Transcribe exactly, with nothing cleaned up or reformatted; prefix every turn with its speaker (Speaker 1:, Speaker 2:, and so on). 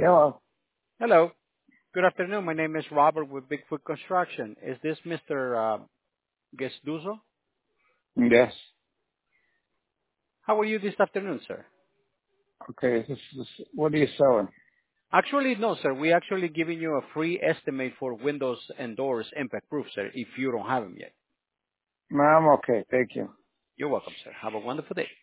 Speaker 1: Hello.
Speaker 2: Hello. Good afternoon. My name is Robert with Bigfoot Construction. Is this Mister Uh, Gesduzo?
Speaker 1: Yes.
Speaker 2: How are you this afternoon, sir?
Speaker 1: Okay. This is, what are you selling?
Speaker 2: Actually, no, sir. We actually giving you a free estimate for windows and doors impact proof, sir, if you don't have them yet.
Speaker 1: No, I'm okay. Thank you.
Speaker 2: You're welcome, sir. Have a wonderful day.